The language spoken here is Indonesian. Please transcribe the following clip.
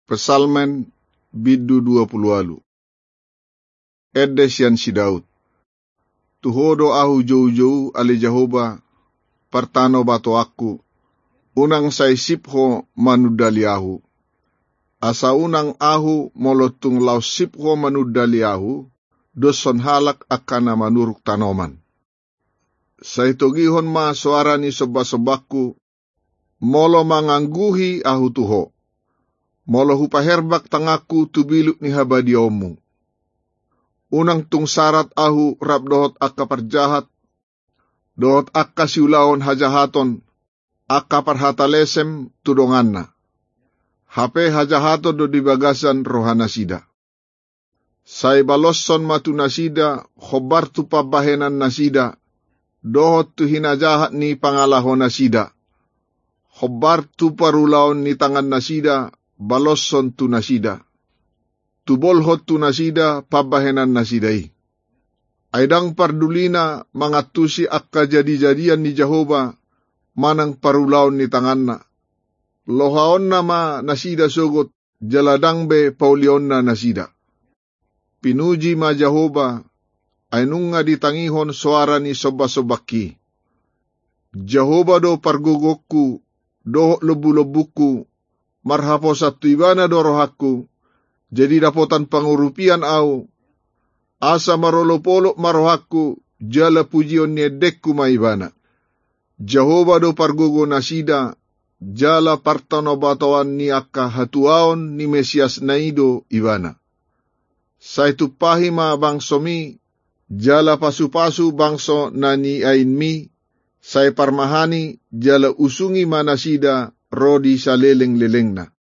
Pesalmen bidu 20 Edesian si Daud. Tuhodo ahu jauh-jauh ali Jehovah, partano bato aku, unang say sipho manudali ahu. Asa unang ahu molotung lau sipho manudali ahu, doson halak akana manuruk tanoman. Say togihon ma suara ni soba-sobaku, molo mangangguhi ahu tuho. Molo hupaherbak tangaku tubiluk ni habadiomu. Unang tung sarat ahu rap dohot akka parjahat, dohot akka siulaon hajahaton, akka parhatalesem tudonganna. Hape hajahaton do dibagasan rohana sida. Say balosson matu nasida, khobar tu pabahenan nasida, dohot tu hinajahat ni pangalahon nasida. Khobar tu parulaon ni tangan nasida, balosson tu nasida. Tubolhot tu nasida, pabahenan nasidai. Aidang pardulina mangatusi akka jadi-jadian ni Jehovah, manang parulaon ni tanganna. Lohaon nama nasida sogot, jaladang be paulion na nasida. Pinuji ma Jehovah, ay nunga ditangihon suara ni soba-sobaki. Jehovah do pargugokku, do lebu-lebuku, marhapo sa tuibana do rohaku, jadi dapotan pangurupian au, asa marolopolo marohaku, jala pujion niedekku maibana. Jehovah do pargugo nasida, jala partanobatoan ni akka hatuaon ni Mesias naido ibana. Saitu pahima bangsomi, jala pasu-pasu bangso nani ainmi, say parmahani jala usungi manasida rodi sa leleng-lelengna.